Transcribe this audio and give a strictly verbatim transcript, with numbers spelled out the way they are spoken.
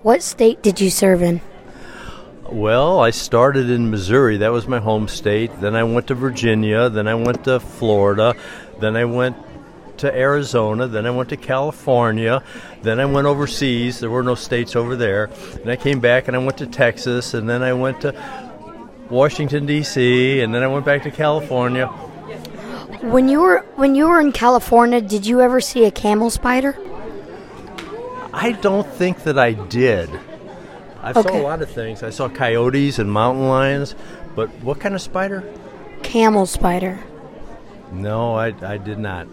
What state did you serve in? Well, I started in Missouri. That was my home state. Then I went to Virginia. Then I went to Florida. Then I went to Arizona. Then I went to California. Then I went overseas. There were no states over there. And I came back and I went to Texas. And then I went to Washington, D C. And then I went back to California. When you were when you were in California, did you ever see a camel spider? I don't think that I did. I Okay. saw a lot of things. I saw coyotes and mountain lions, but what kind of spider? Camel spider. No, I, I did not.